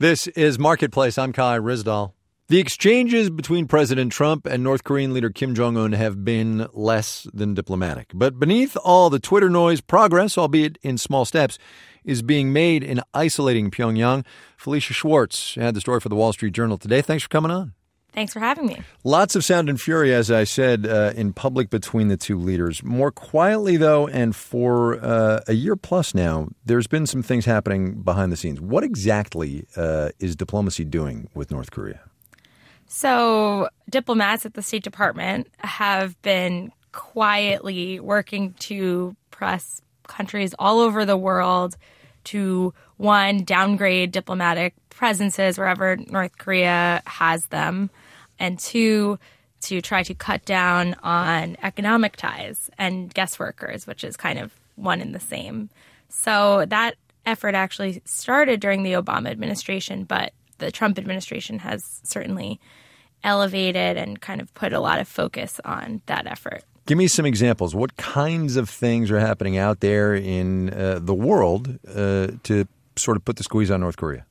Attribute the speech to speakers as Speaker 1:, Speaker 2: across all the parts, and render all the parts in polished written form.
Speaker 1: This is Marketplace. I'm Kai Ryssdal. The exchanges between President Trump and North Korean leader Kim Jong-un have been less than diplomatic. But beneath all the Twitter noise, progress, albeit in small steps, is being made in isolating Pyongyang. Felicia Schwartz had the story for the Wall Street Journal today. Thanks for coming on.
Speaker 2: Thanks for having me.
Speaker 1: Lots of sound and fury, as I said, in public between the two leaders. More quietly, though, and for a year plus now, there's been some things happening behind the scenes. What exactly is diplomacy doing with North Korea?
Speaker 2: So diplomats at the State Department have been quietly working to press countries all over the world to, one, downgrade diplomatic presences wherever North Korea has them, and two, to try to cut down on economic ties and guest workers, which is kind of one and the same. So that effort actually started during the Obama administration, but the Trump administration has certainly elevated and kind of put a lot of focus on that effort.
Speaker 1: Give me some examples. What kinds of things are happening out there in the world to sort of put the squeeze on North Korea?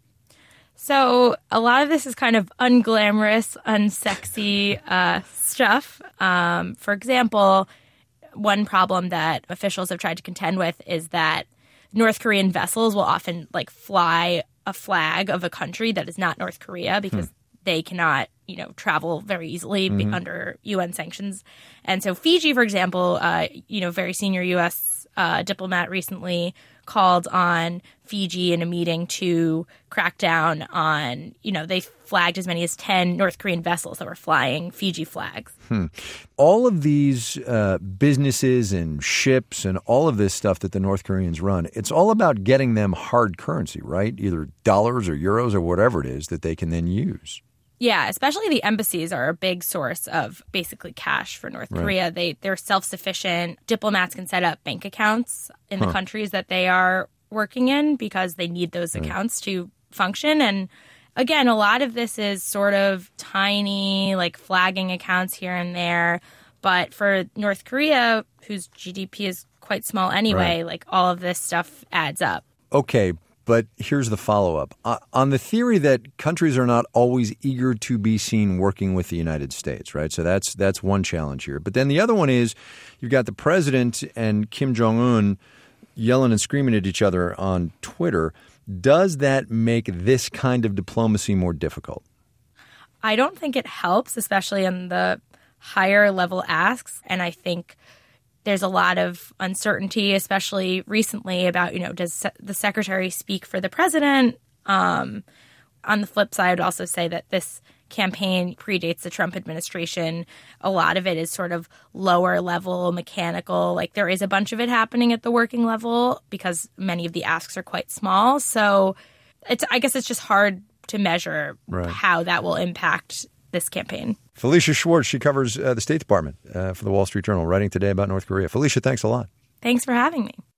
Speaker 2: So a lot of this is kind of unglamorous, unsexy stuff. For example, one problem that officials have tried to contend with is that North Korean vessels will often fly a flag of a country that is not North Korea because they cannot, travel very easily under UN sanctions. And so Fiji, for example, very senior U.S. Diplomat recently called on Fiji in a meeting to crack down on, they flagged as many as 10 North Korean vessels that were flying Fiji flags.
Speaker 1: All of these businesses and ships and all of this stuff that the North Koreans run, it's all about getting them hard currency, right? Either dollars or euros or whatever it is that they can then use.
Speaker 2: Yeah, especially the embassies are a big source of basically cash for North Korea. They're self-sufficient. Diplomats can set up bank accounts in the countries that they are working in because they need those accounts to function. And again, a lot of this is sort of tiny, flagging accounts here and there. But for North Korea, whose GDP is quite small anyway, all of this stuff adds up.
Speaker 1: Okay. But here's the follow-up. On the theory that countries are not always eager to be seen working with the United States, right? So that's one challenge here. But then the other one is you've got the president and Kim Jong-un yelling and screaming at each other on Twitter. Does that make this kind of diplomacy more difficult?
Speaker 2: I don't think it helps, especially in the higher level asks. And I think there's a lot of uncertainty, especially recently, about, does the secretary speak for the president? On the flip side, I would also say that this campaign predates the Trump administration. A lot of it is sort of lower level, mechanical. There is a bunch of it happening at the working level because many of the asks are quite small. So I guess it's just hard to measure how that will impact this campaign.
Speaker 1: Felicia Schwartz, she covers the State Department for the Wall Street Journal, writing today about North Korea. Felicia, thanks a lot.
Speaker 2: Thanks for having me.